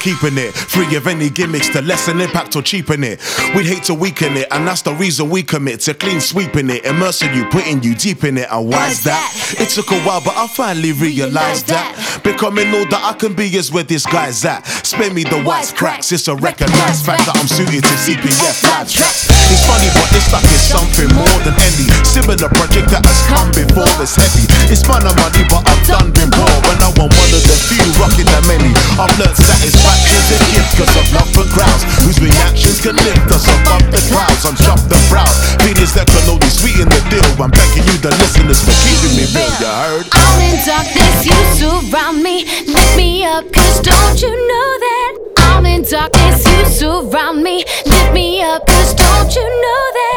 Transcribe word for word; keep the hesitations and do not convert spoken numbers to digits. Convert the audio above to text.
keeping it free of any gimmicks to lessen impact or cheapen it. We'd hate to weaken it, and that's the reason we commit to clean sweeping it, immersing you, putting you deep in it. And why's that? It took a while, but I finally realized that becoming all that I can be is where this guy's at. Spare me the wise cracks, it's a recognized fact that I'm suited to C P F live tracks. It's funny, but this stuff is something more than any similar project that has come before. It's heavy, it's man of money, but I've done been poor. When I want one of the few rocking the many, I've learned satisfaction's a gift cause of love for crowds whose reactions can lift us above the clouds. I'm chopped and proud, feelings that can only sweeten the deal. I'm thanking you, the listeners, for keeping me real. You heard? I'm in darkness, you surround me, lift me up, cause don't you know that? I'm in darkness, you surround me, lift me up, cause don't you know that?